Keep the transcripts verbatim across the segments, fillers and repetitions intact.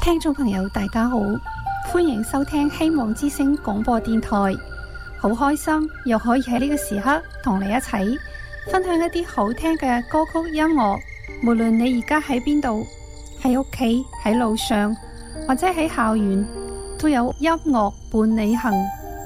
聽眾朋友大家好，歡迎收聽希望之聲廣播電台。好開心又可以喺呢個時刻同你一齊分享一啲好聽嘅歌曲音樂。無論你而家喺邊度，喺屋企、喺路上或者喺校園，都有音樂伴你行。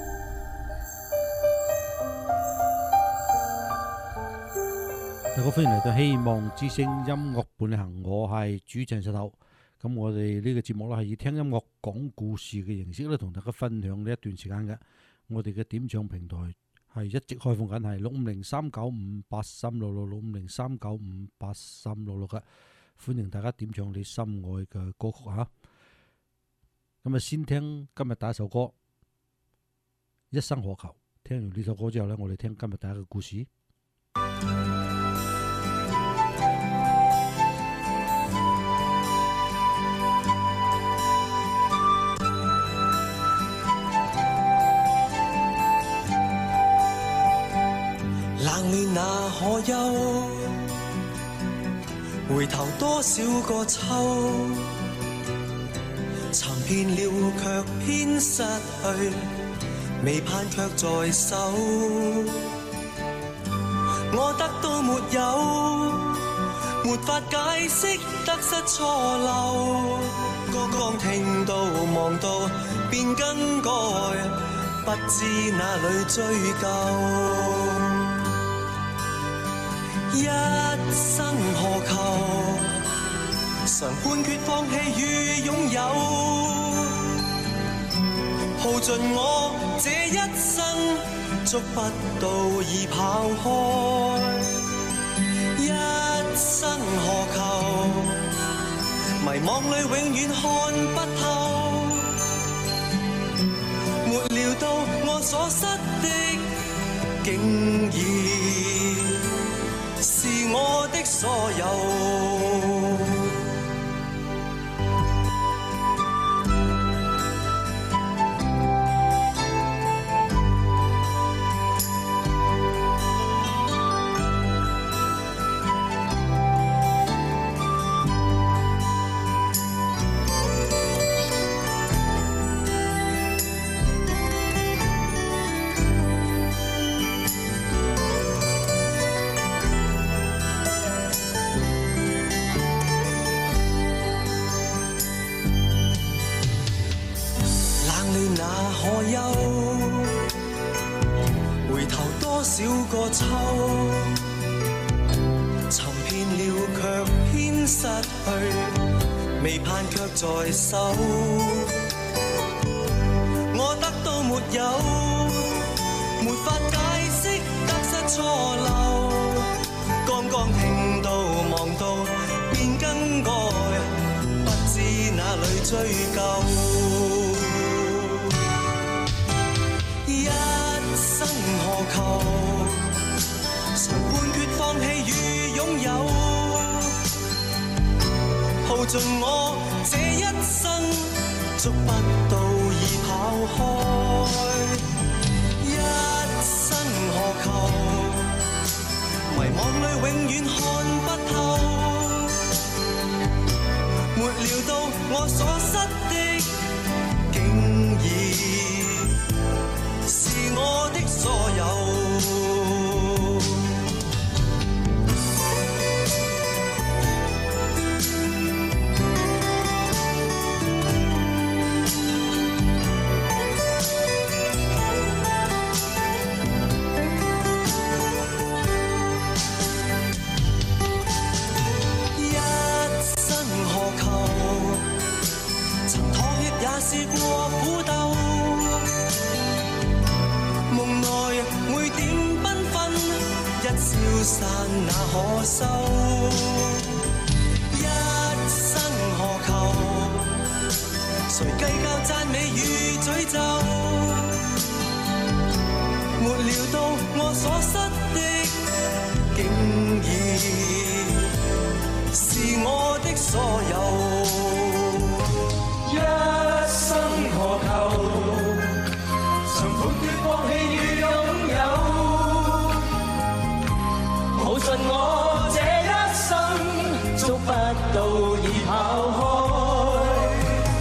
大家歡迎嚟到希望之聲音樂伴你行，我係主持人石頭。咁我哋呢個節目咧係以聽音樂講故事嘅形式咧，同大家分享呢一段時間嘅。我哋嘅點唱平台係一直開放緊，係六五零三九五八三六六六五零三九五八三六六嘅，歡迎大家點唱你心愛嘅歌曲吓。咁啊，先聽今日第一首歌《一生何求》。聽完呢首歌之後咧，我哋聽今日第一個故事。 冷暖那可休，回頭多少個秋，尋遍了卻偏失去，未盼卻在手。我得到沒有，沒法解釋得失錯漏，剛剛聽到望到便更改，不知哪裏追究。一生何求，常判決放棄與擁有，耗盡我這一生，捉不到已跑開。一生何求，迷惘裏永遠看不透，沒料到我所失的竟然是我的所有。少個秋，尋遍了卻偏失去，未盼卻在手。我得到沒有，沒法解釋得失錯漏，剛剛聽到望到便更改，不知哪裏追究。一生何求，常判決放棄與擁有，耗盡我這一生，捉不到已跑開。一生何求，迷惘裏永遠看不透，沒料到我所失的竟然是我的所有。試過苦鬥，夢內每點繽紛，一消散那可收。一生何求，誰計較讚美與詛咒，沒料到我所失的竟然是我的所有。一生何求，常判決放棄與擁有，耗盡我這一生，捉不到已跑開。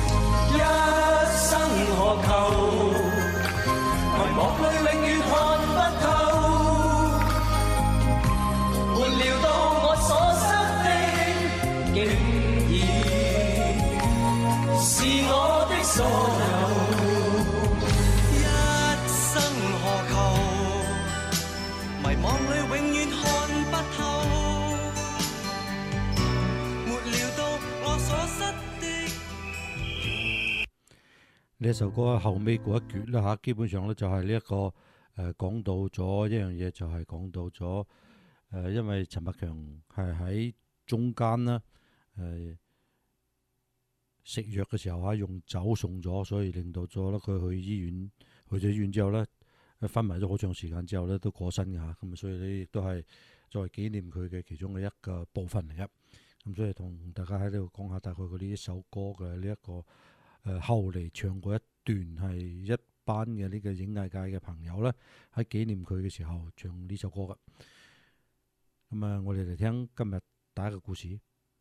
呢一首歌後尾嗰一橛啦嚇，基本上咧就係呢一個誒、呃、講到咗一樣嘢，就係講到咗誒、呃，因為陳百強係喺中間啦，誒、呃、食藥嘅時候嚇用酒送咗，所以令到咗咧佢去醫院，去咗醫院之後咧，昏迷咗好長時間之後咧都過身嘅嚇，咁所以咧亦都係作為紀念佢嘅其中嘅一個部分嚟嘅。咁所以同大家喺呢度講下大概佢呢一首歌嘅呢一個誒、呃、後嚟唱過一段係一班嘅呢個演藝界嘅朋友咧喺紀念佢嘅時候唱呢首歌嘅。咁啊，我哋嚟聽今日第一個故事。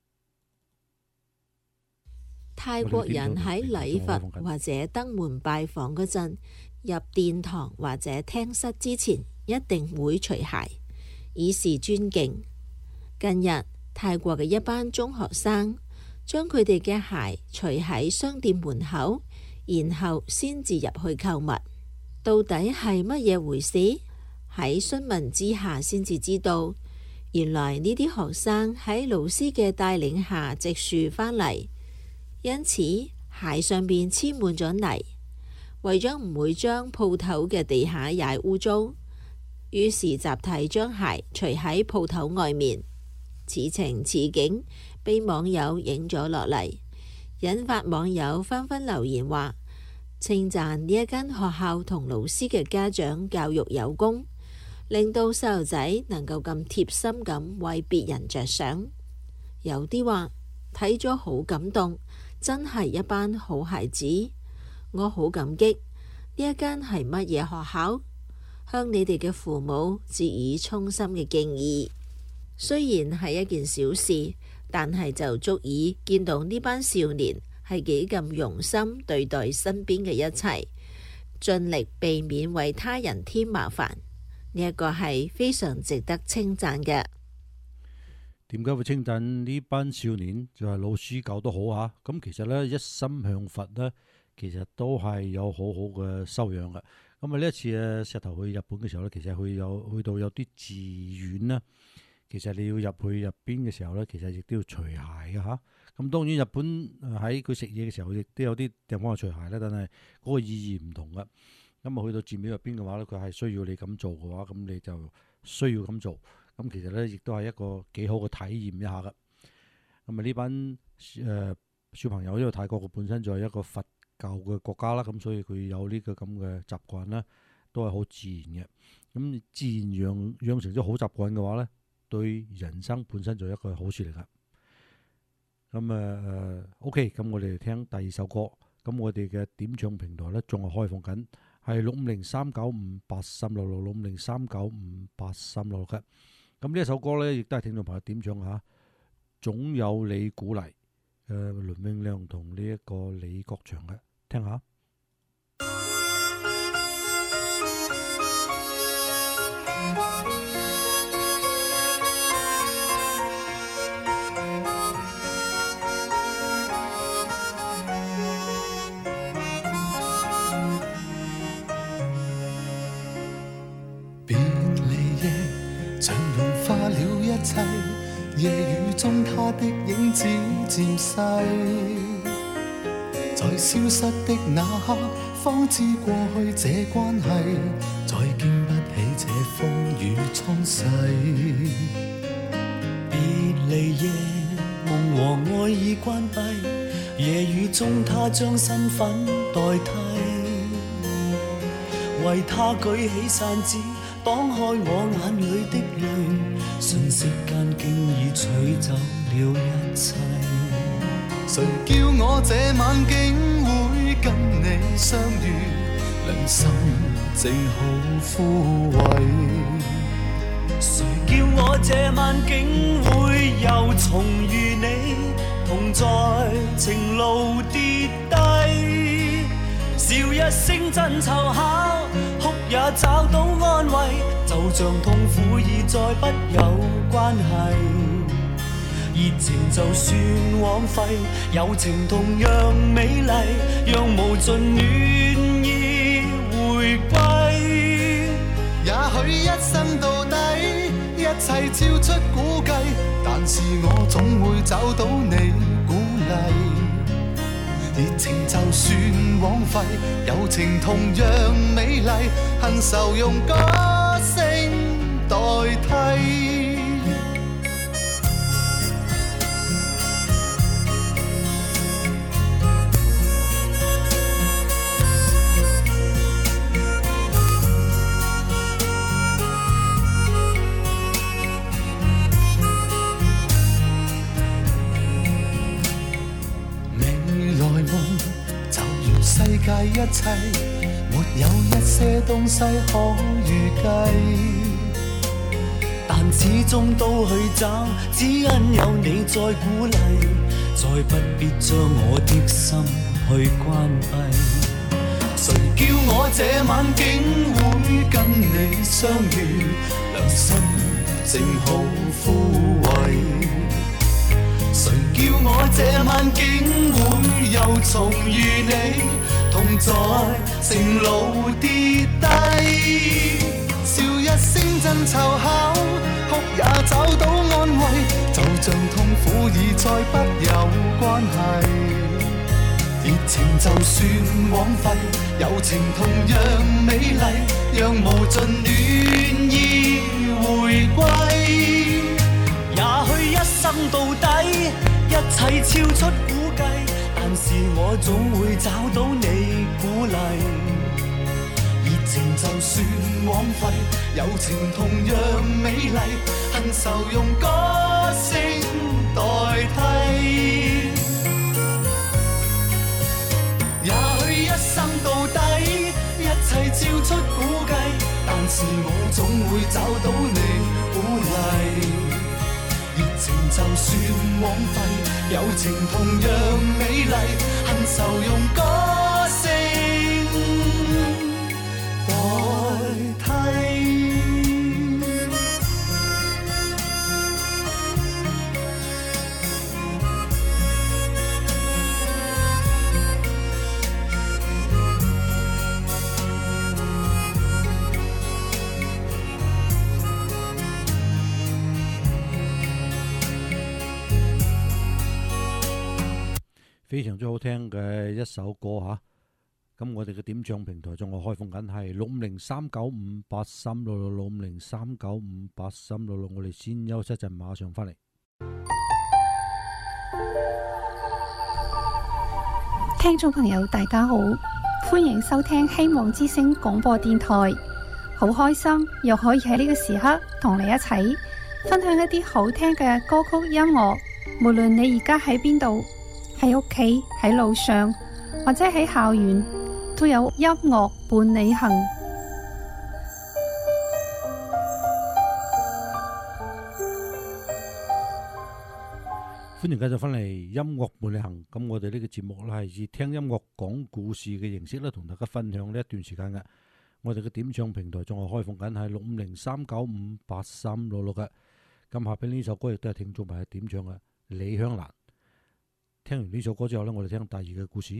泰國人喺禮佛或者登門拜訪嗰陣，入殿堂或者廳室之前，一定會除鞋，以示尊敬。近日，泰國嘅一班中學生將佢哋嘅鞋除喺商店門口，然後先至入去購物。到底係乜嘢回事？喺詢問之下先至知道，原來呢啲學生喺老師嘅帶領下植樹返嚟，因此鞋上邊黐滿咗泥，為咗唔會將鋪頭嘅地下踩污糟，於是集體將鞋除喺鋪頭外面。此情此景被網友影咗落嚟，引發網友紛紛留言話，稱讚呢一間學校同老師嘅家長教育有功，令到細路仔能夠咁貼心咁為別人着想。有啲話睇咗好感動，真係一班好孩子，我好感激。呢一間係乜嘢學校？向你哋嘅父母致以衷心嘅敬意。雖然係一件小事，但係就足以見到呢班少年係幾咁用心對待身邊嘅一切，盡力避免為他人添麻煩。呢一個係非常值得稱讚嘅。 點解會稱讚呢班少年？就係老師教得好啊！咁其實咧，一心向佛咧，其實都係有好好嘅修養嘅。咁啊，呢一次啊，石頭去日本嘅時候咧，其實去有去到有啲寺院啦。其實你要入去入邊嘅時候咧，其實亦都要除鞋嘅嚇。咁當然日本喺佢食嘢嘅時候，亦都有啲地方係除鞋咧，但係嗰個意義唔同嘅。咁啊，去到寺廟入邊嘅話咧，佢係需要你咁做嘅話，咁你就需要咁做。咁其實咧，亦都係一個幾好嘅體驗一下嘅。咁啊，呢班誒、呃、小朋友因為泰國嘅本身就係一個佛教嘅國家啦，咁所以佢有呢個咁嘅習慣咧，都係好自然嘅。咁自然養養成咗好習慣嘅話咧，對人生本身就係一個好事嚟噶。咁啊誒 OK，咁我哋聽第二首歌。咁我哋嘅點唱平台咧仲係開放緊，係六五零三九五八三六六六五零三九五八三六六嘅。咁呢一首歌咧，亦都係聽眾朋友點唱下，總有你鼓勵。誒、呃，倫永亮同呢一個李國祥嘅，聽下。 夜雨中他的影子漸細，在消失的那刻方知過去這關係再經不起這風雨沖洗。 別離夜，夢和愛已關閉，夜雨中他將身份代替，為他舉起傘子擋開我眼裏的淚，瞬息間經已取走了一切。 誰叫我這晚竟會跟你相遇，良心正好枯萎。 誰叫我這晚竟會又重遇你，同在情路跌低，笑一聲真湊巧，哭也找到安慰，就像痛苦已再不有關係。熱情就算枉費，友情同樣美麗，讓無盡暖意回歸。 也許一生到底，一切超出估計，但是我總會找到你鼓勵。 熱情就算枉費，友情同樣美麗，恨愁用歌聲代替。世界一切沒有一些東西可預計，但始終都去找，只因有你在鼓勵，再不必將我的心去關閉。誰叫我這晚竟會跟你相遇，良心正好枯萎。誰叫我這晚竟會又重遇你，同在情路跌低，笑一聲真湊巧，哭也找到安慰，就像痛苦已再不有關係。熱情就算枉費，友情同樣美麗，讓無盡暖意回歸。也許一生到底，一切超出估計，但是我總會找到你鼓勵。熱情就算枉費，友情同樣美麗，恨愁用歌聲代替。也許一生到底，一切超出估計，但是我總會找到你鼓勵。熱情就算枉費，友情同樣美麗，恨愁用歌聲代替。 非常之好聽嘅一首歌嚇，咁我哋嘅點唱平台仲係開放緊，係六五零三九五八三六六六五零三九五八三六六，我哋先休息一陣，馬上翻嚟。 聽眾朋友大家好，歡迎收聽希望之聲廣播電台，好開心又可以喺呢個時刻同你一齊分享一啲好聽嘅歌曲音樂，無論你而家喺邊度，喺屋企、喺路上或者喺校園，都有音樂伴你行。 歡迎繼續翻嚟音樂伴你行。咁我哋呢個節目咧係以聽音樂講故事嘅形式咧，同大家分享呢一段時間嘅。我哋嘅點唱平台仲係開放緊，係六五零三九五八三六六嘅。咁下邊呢首歌亦都係聽眾朋友點唱嘅，李香蘭。聽完呢首歌之後呢，我哋聽第二個故事。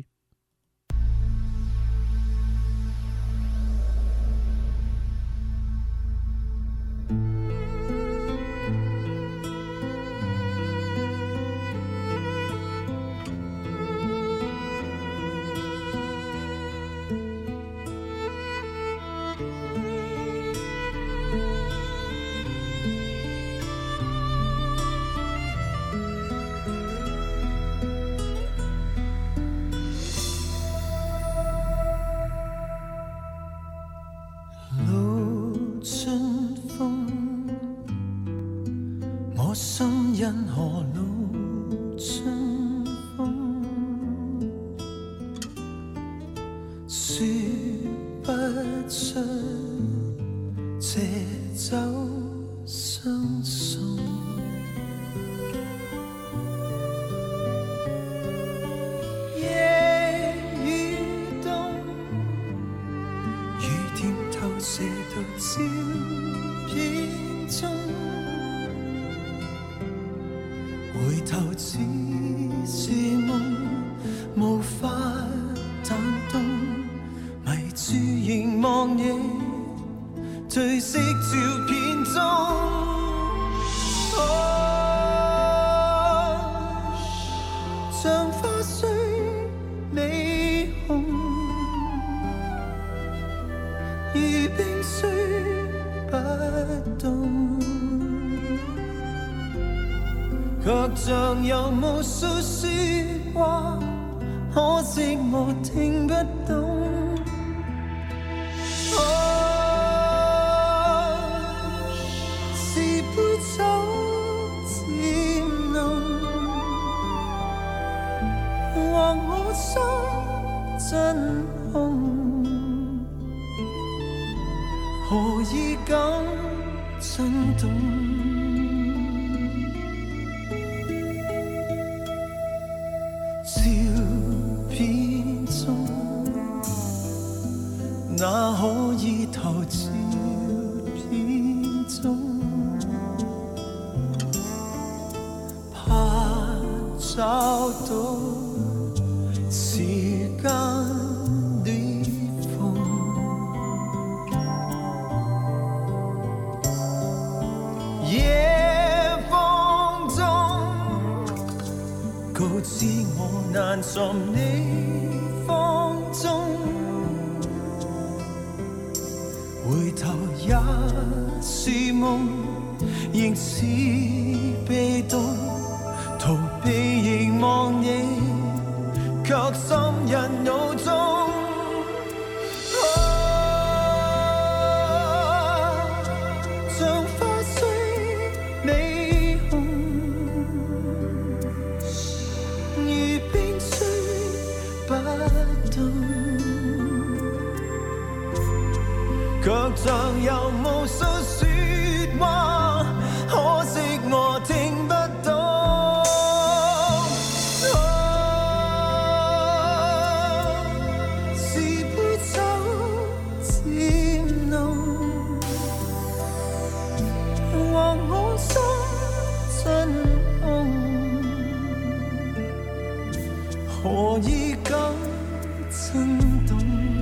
卻像有無數說話，可惜我聽不懂。啊，是杯酒漸濃，或我心真空，何以敢震動？照片中，那可以投照片中，怕找到時間裂縫，夜風中告知我難在你方中，回頭也是夢，仍是被動，逃避凝望你，卻深入腦中。像花雖美紅，如冰雖不凍，卻像有無數說話，可惜我聽不懂。何以敢震動？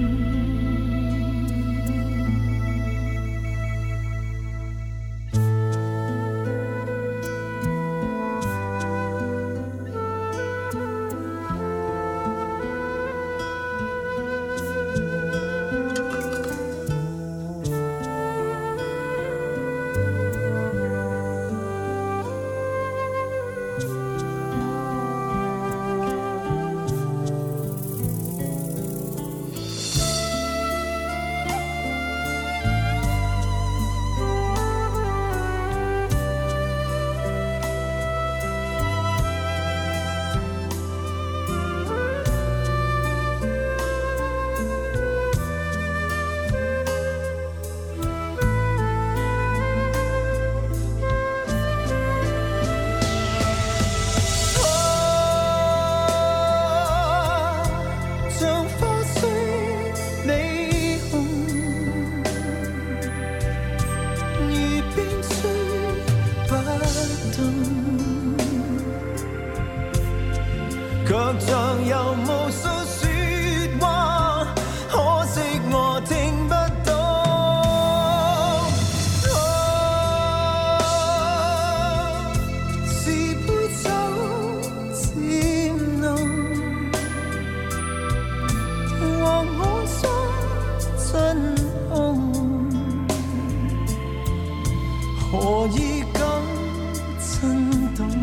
卻像有無數說話，可惜我聽不懂。啊，是杯酒漸濃，或我心真空，何以敢震動？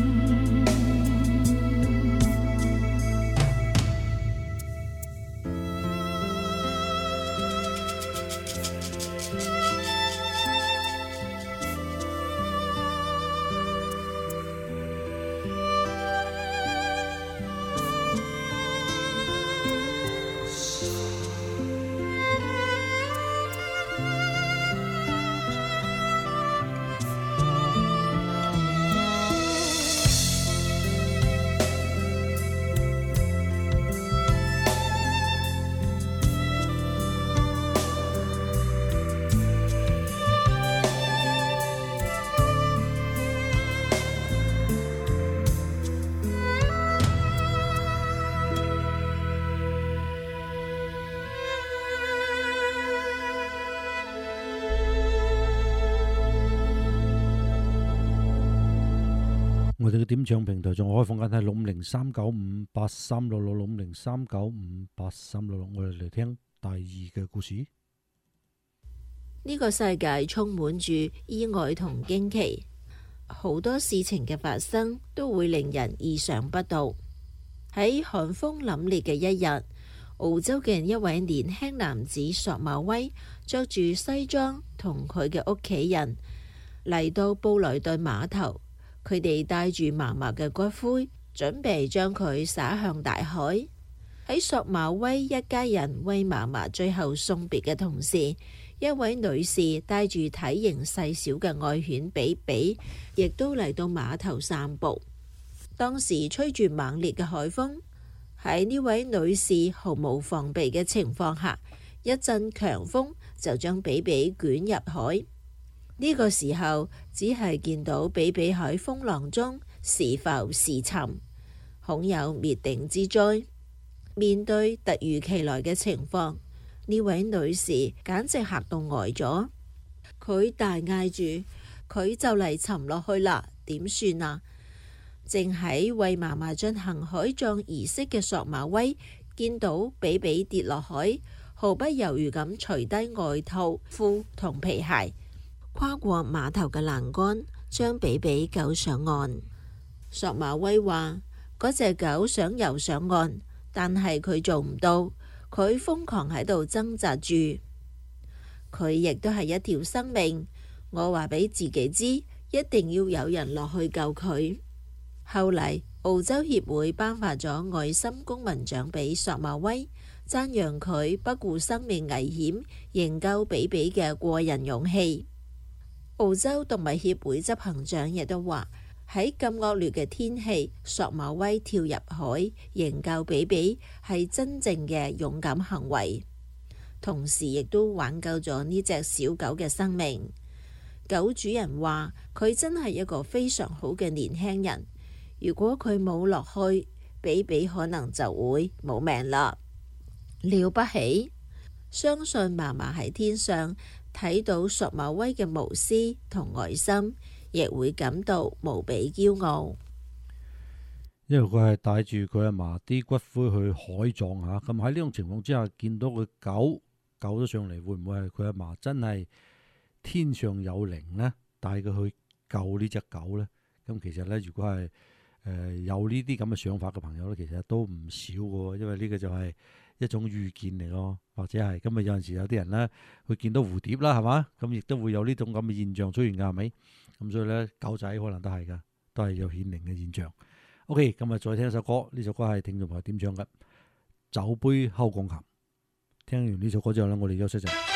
我哋嘅點唱平台仲開放緊係六五零三九五八三六六六五零三九五八三六六，我哋嚟聽第二嘅故事。 呢個世界充滿住意外同驚奇， 好多事情嘅發生都會令人意想不到。喺寒風凜冽嘅一日，澳洲嘅一位年輕男子索馬威着住西裝同佢嘅屋企人嚟到布萊頓碼頭，佢哋帶住嫲嫲嘅骨灰，準備將佢灑向大海。喺索馬威一家人為嫲嫲最後送別嘅同時，一位女士帶住體型細小嘅愛犬比比，亦都嚟到碼頭散步。當時吹住猛烈嘅海風，喺呢位女士毫無防備嘅情況下，一陣強風就將比比捲入海。呢個時候只係見到比比喺風浪中時浮時沉，恐有滅頂之災。面對突如其來嘅情況，呢位女士簡直嚇到呆咗。佢大嗌住：佢就嚟沉落去啦，點算啊？正喺為嫲嫲進行海葬儀式嘅索馬威見到比比跌落海，毫不猶豫咁除低外套、褲同皮鞋，跨過碼頭嘅欄杆，將比比救上岸。索馬威話：嗰隻狗想游上岸，但係佢做唔到，佢瘋狂喺度掙扎住。佢亦都係一條生命，我話俾自己知，一定要有人落去救佢。後嚟澳洲協會頒發咗愛心公民獎俾索馬威，讚揚佢不顧生命危險營救比比嘅過人勇氣。澳洲動物協會執行長亦都話，喺咁惡劣嘅天氣，索馬威跳入海營救比比係真正嘅勇敢行為，同時亦都挽救咗呢隻小狗嘅生命。狗主人話佢真係一個非常好嘅年輕人，如果佢冇落去，比比可能就會冇命啦。了不起，相信嫲嫲喺天上睇到索馬威嘅無私同愛心，亦會感到無比驕傲。 因為佢係帶住佢阿嫲啲骨灰去海葬嚇，咁喺呢種情況之下，見到佢狗救咗上嚟，會唔會係佢阿嫲真係天上有靈呢？帶佢去救呢隻狗呢？咁其實呢，如果係誒、呃、有呢啲咁嘅想法嘅朋友呢，其實都唔少嘅，因為呢個就係一種預見嚟咯，或者係咁啊。有陣時有啲人呢，會見到蝴蝶啦，係嘛？咁亦都會有呢種咁嘅現象出現㗎，係咪？咁所以呢，狗仔可能都係㗎，都係有顯靈嘅現象。OK，咁啊，再聽一首歌，呢首歌係聽眾朋友點唱嘅《酒杯敲鋼琴》。聽完呢首歌之後呢，我哋休息一陣。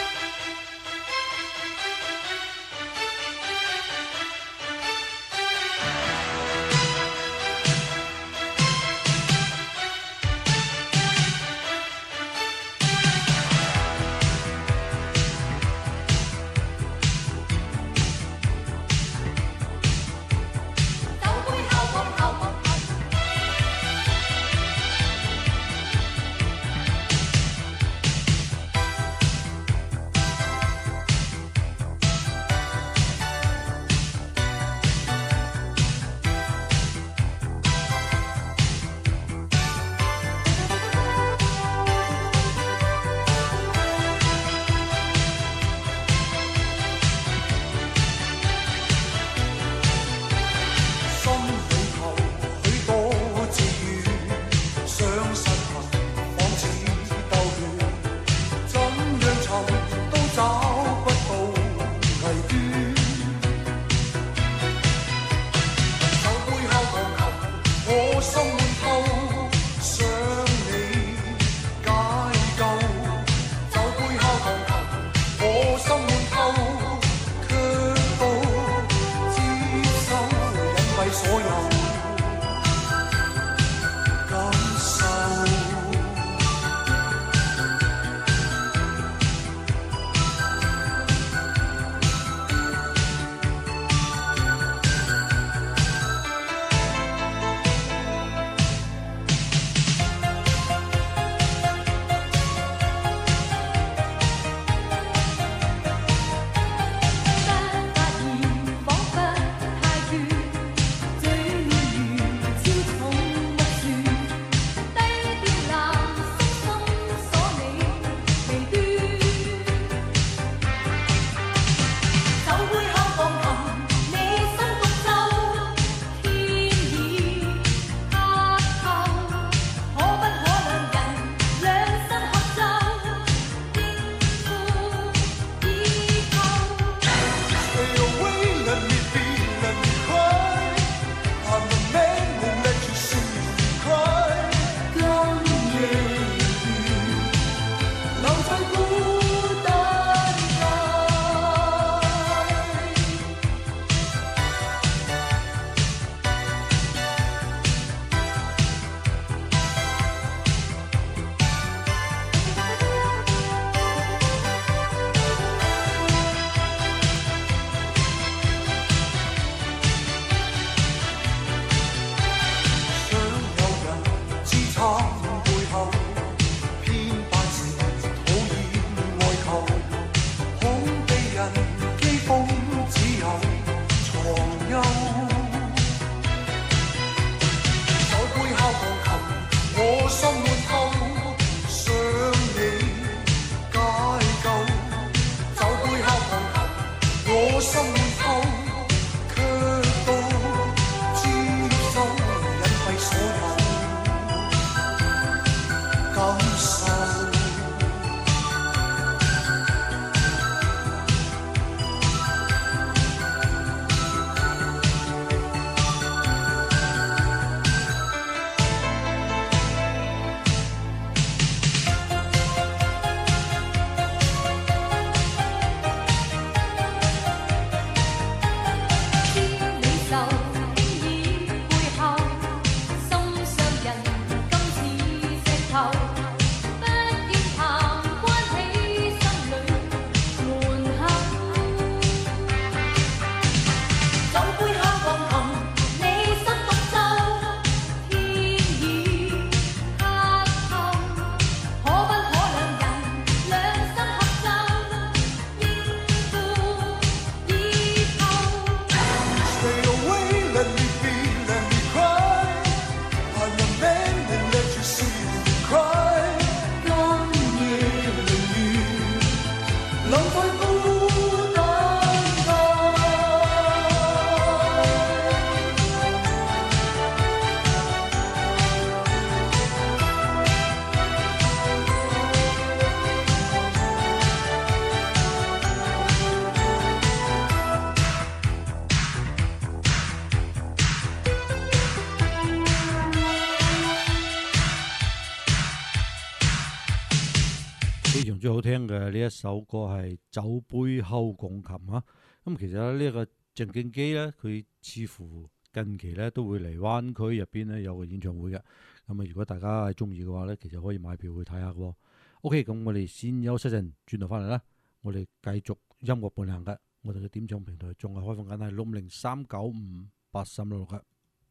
常最好聽嘅呢一首歌係酒杯後鋼琴啊！咁其實呢一個鄭敬基咧，佢似乎近期咧都會嚟灣區入邊咧有個演唱會嘅。咁啊，如果大家係中意嘅話咧，其實可以買票去睇下嘅。OK，咁我哋先休息陣，轉頭翻嚟啦，我哋繼續音樂伴行嘅。我哋嘅點唱平台仲係開放緊，係六五零三九五八三六六嘅。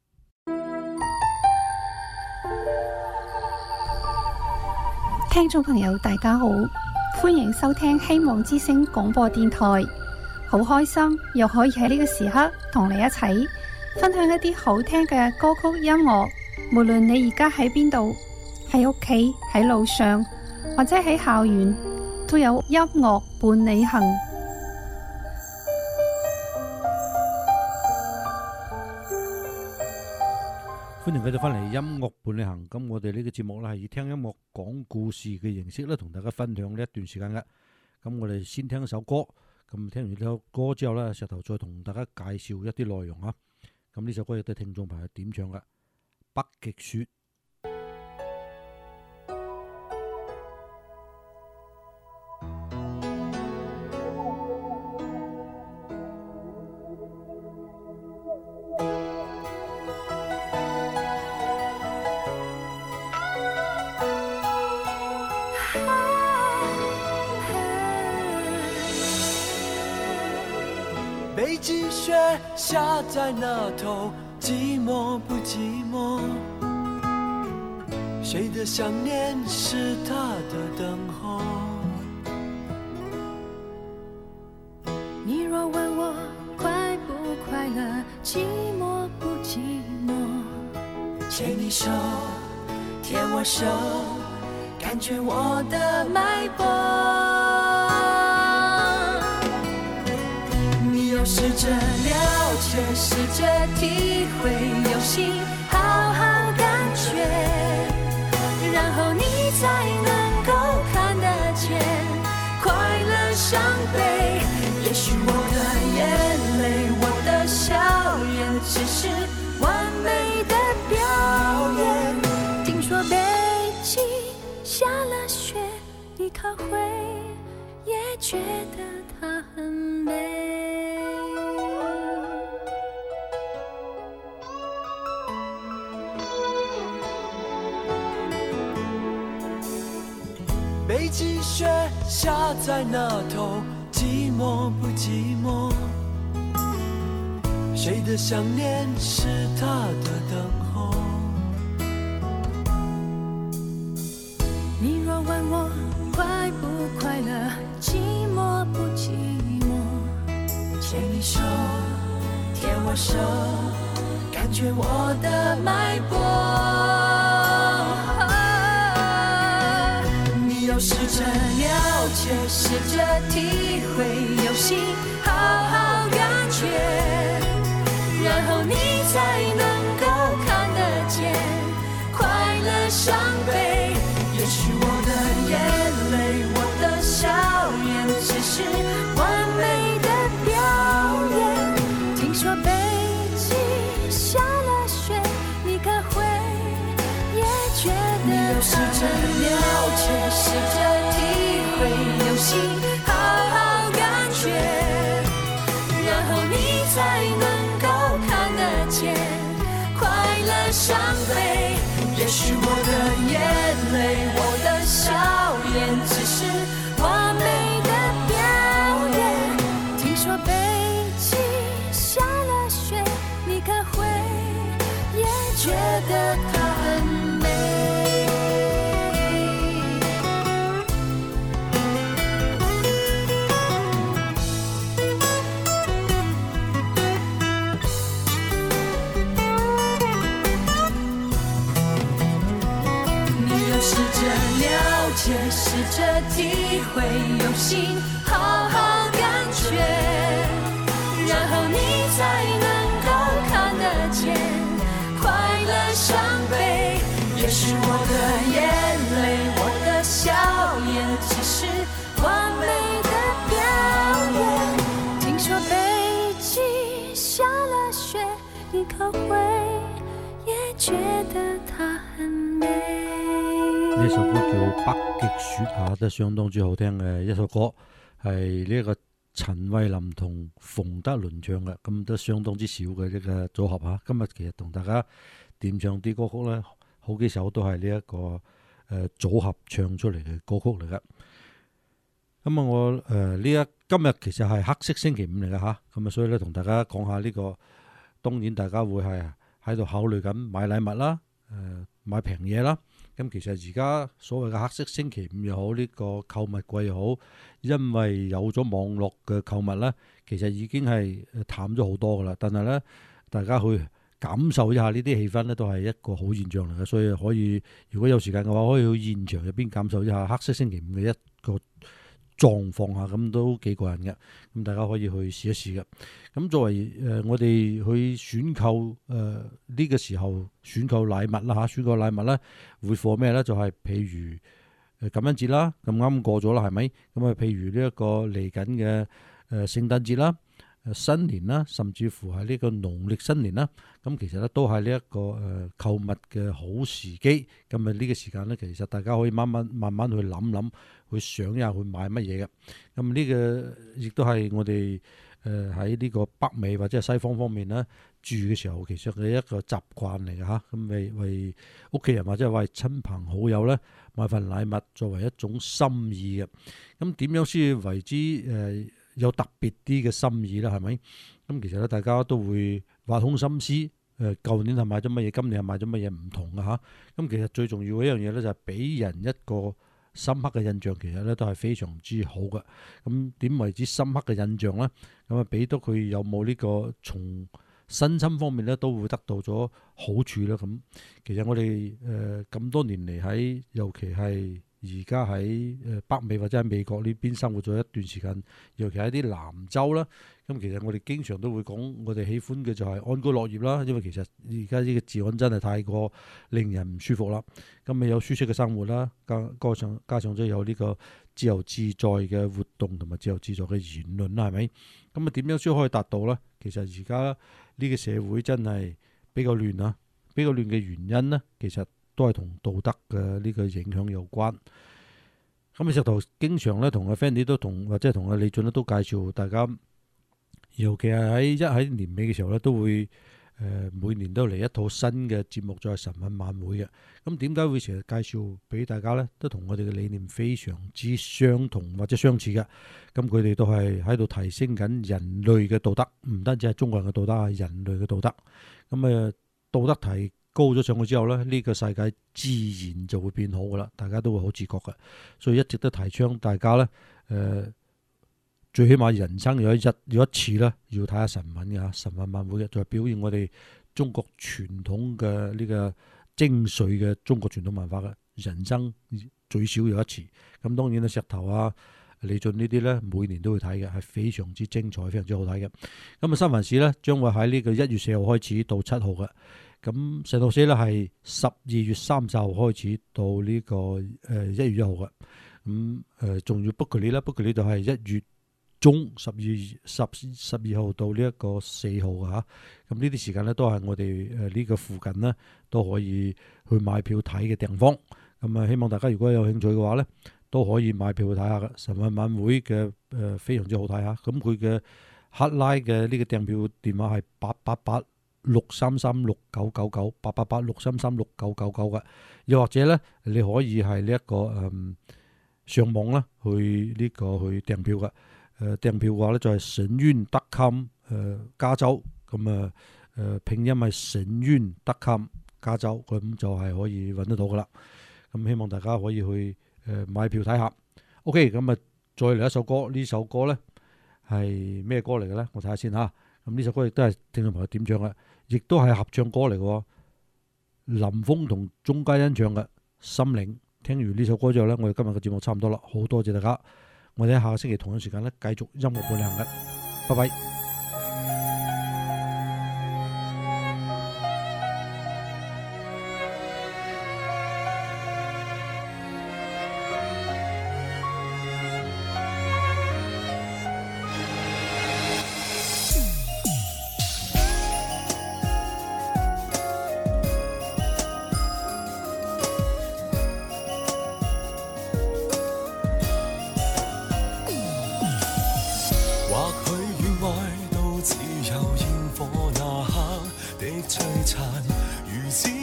聽眾朋友大家好，歡迎收聽希望之聲廣播電台，好開心又可以喺呢個時刻同你一齊分享一啲好聽嘅歌曲音樂。無論你而家喺邊度，喺屋企、喺路上或者喺校園，都有音樂伴你行。 歡迎繼續翻嚟音樂伴你行。咁我哋呢個節目咧係以聽音樂講故事嘅形式咧，同大家分享呢一段時間嘅。咁我哋先聽一首歌，咁聽完呢首歌之後咧，石頭再同大家介紹一啲內容啊。咁呢首歌亦都係聽眾朋友點唱嘅《北極雪》。 北极雪下在那头，寂寞不寂寞？谁的想念是他的等候？ 你若问我快不快乐，寂寞不寂寞？ 牵你手，牵我手，感觉我的脉搏。试着了解，试着体会，用心好好感觉，然后你才能够看得见快乐伤悲。也许我的眼泪，我的笑颜，只是完美的表演。 听说北极下了雪，你可会也觉得它很美？ 北极雪下在那头，寂寞不寂寞？谁的想念是他的等候？ 你若问我快不快乐，寂寞不寂寞？ 牵你手，牵我手，感觉我的脉搏。试着了解，试着体会，用心好好感觉，然后你才能够看得见快乐伤悲。也许我的眼泪，我的笑颜，只是完美的表演。 听说北极下了雪，你可会也觉得你要试着了解，试着体会，用心好好感觉，然后你才能够看得见快乐伤悲。也许我的眼泪，我的笑颜，只是完美的表演。 听说北极下了雪，你可会也觉得它很美？ 试着体会，用心好好感觉，然后你才能够看得见快乐伤悲。也许我的眼泪，我的笑颜，只是完美的表演。 听说北极下了雪，你可会也觉得它很美？ 呢首歌叫《北極雪》嚇，都相當之好聽嘅一首歌，係呢一個陳慧琳同馮德倫唱嘅，咁都相當之少嘅一個組合嚇。今日其實同大家點唱啲歌曲咧，好幾首都係呢一個誒、呃、組合唱出嚟嘅歌曲嚟嘅。咁啊，我誒呢一今日其實係黑色星期五嚟嘅嚇，咁啊，所以咧同大家講下呢、這個，當然大家會係喺度考慮緊買禮物啦，誒、呃、買平嘢啦。咁其實而家所謂嘅黑色星期五又好，呢、這個購物季又好，因為有咗網絡嘅購物咧，其實已經係淡咗好多噶啦。但係咧，大家去感受一下呢啲氣氛咧，都係一個好現象嚟嘅。所以可以，如果有時間嘅話，可以去現場入邊感受一下黑色星期五嘅一個狀況下，咁都幾過癮嘅，咁大家可以去試一試嘅。咁作為誒、呃、我哋去選購誒呢、呃這個時候選購禮物啦嚇，選購禮物咧會貨咩咧？就係、是、譬如誒感恩節啦，咁啱過咗啦，係咪？咁啊，譬如呢一個嚟緊嘅誒聖誕節啦、誒新年啦，甚至乎係呢個農曆新年啦，咁其實咧都係呢一個誒購物嘅好時機。咁啊呢個時間咧，其實大家可以慢慢慢慢去諗諗。去想一下去買乜嘢嘅，咁呢個亦都係我哋誒喺呢個北美或者係西方方面咧住嘅時候，其實係一個習慣嚟嘅嚇。咁為為屋企人或者係為親朋好友咧買份禮物作為一種心意嘅。咁點樣先為之誒、呃、有特別啲嘅心意咧？係咪？咁其實咧大家都會挖空心思誒，舊年係買咗乜嘢，今年係買咗乜嘢唔同嘅嚇。咁其實最重要嘅一樣嘢咧就係俾人一個深刻嘅印象，其實咧都係非常之好嘅。咁點為之深刻嘅印象咧？咁啊，俾到佢有冇呢個從身心方面咧都會得到咗好處啦。咁其實我哋誒咁多年嚟喺，尤其係而家喺誒北美或者喺美國呢邊生活咗一段時間，尤其喺啲南州啦。咁其實我哋經常都會講，我哋喜歡嘅就係安居樂業啦。因為其實而家呢個治安真係太過令人唔舒服啦。咁咪有舒適嘅生活啦，加加上加上都有呢個自由自在嘅活動同埋自由自在嘅言論啦，係咪？咁啊點樣先可以達到咧？其實而家呢個社會真係比較亂啊！比較亂嘅原因咧，其實都係同道德嘅呢個影響有關。咁啊，石頭經常咧同阿 Fanny 都同或者同阿李俊咧都介紹大家。尤其係喺一喺年尾嘅時候咧，都會誒、呃、每年都嚟一套新嘅節目，就係晨運晚會嘅。咁點解會成日介紹俾大家咧？都同我哋嘅理念非常之相同或者相似嘅。咁佢哋都係喺度提升緊人類嘅道德，唔單止係中國人嘅道德，係人類嘅道德。咁誒、呃、道德提高咗上去之後咧，呢、呢個世界自然就會變好噶啦，大家都會好自覺嘅。所以一直都提倡大家咧誒。呃最起碼人生有一日有一次咧，要睇下晨運嘅晨運晚會嘅，就係表現我哋中國傳統嘅呢個精髓嘅中國傳統文化嘅人生最少有一次。咁當然啦，石頭啊、李俊呢啲咧，每年都會睇嘅，係非常之精彩、非常之好睇嘅。咁啊，三藩市咧將會喺呢個一月四號開始到七號嘅。咁聖淘沙咧係十二月三十號開始到呢個誒一月一號嘅。咁誒仲要 book 佢呢啦 book 佢呢就係一月中十二十十二號到呢一個四號嘅嚇，咁呢啲時間咧都係我哋誒呢個附近咧都可以去買票睇嘅地方。咁啊，希望大家如果有興趣嘅話咧，都可以買票去睇下嘅晨運晚會嘅誒非常之好睇嚇。咁佢嘅克拉嘅呢個訂票電話係八八八六三三六九九九八八八六三三六九九九嘅，又或者咧你可以係呢一個誒上網啦去呢個去訂票嘅。誒訂票嘅話咧就係神韻 dot com 誒加州，咁啊誒拼音係神韻 dot com 加州，咁就係可以揾得到噶啦。咁希望大家可以去誒買票睇下。OK，咁啊再嚟一首歌，呢首歌咧係咩歌嚟嘅咧？我睇下先嚇。咁呢首歌亦都係聽眾朋友點唱嘅，亦都係合唱歌嚟嘅喎。林峰同鐘嘉欣唱嘅《心靈》。聽完呢首歌之後咧，我哋今日嘅節目差唔多啦，好多謝大家。我哋喺下個星期同樣時間咧，繼續音樂伴行嘅，拜拜。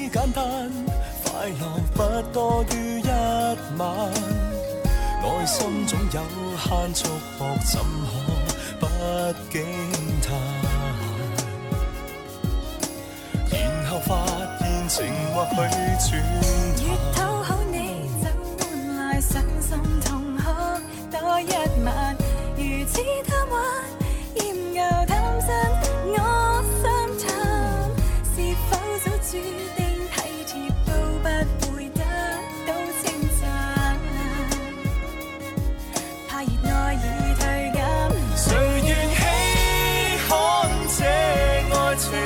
簡單，快樂不多於一晚。內心總有限束縛，怎可不驚嘆？然後發現情或許轉淡。 越討好你，就換來傷心痛哭多一晚。如此貪玩，厭又貪真，我心淡。是否早注定體貼都不會得到稱讚？怕熱愛已退減， 誰願稀罕這愛情？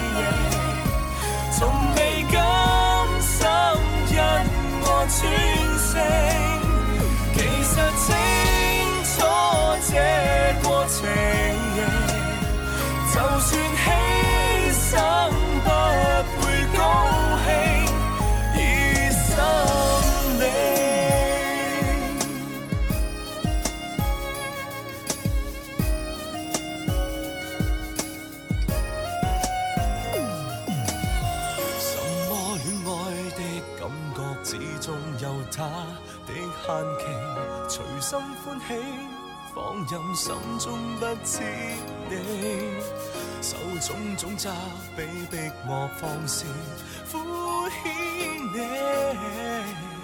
從未甘心因我轉性，其實清楚這過程，就算犧牲不會高興，以心領。始終有他的限期，隨心歡喜，放任心中不知你，受種種責備，逼我放肆敷衍你。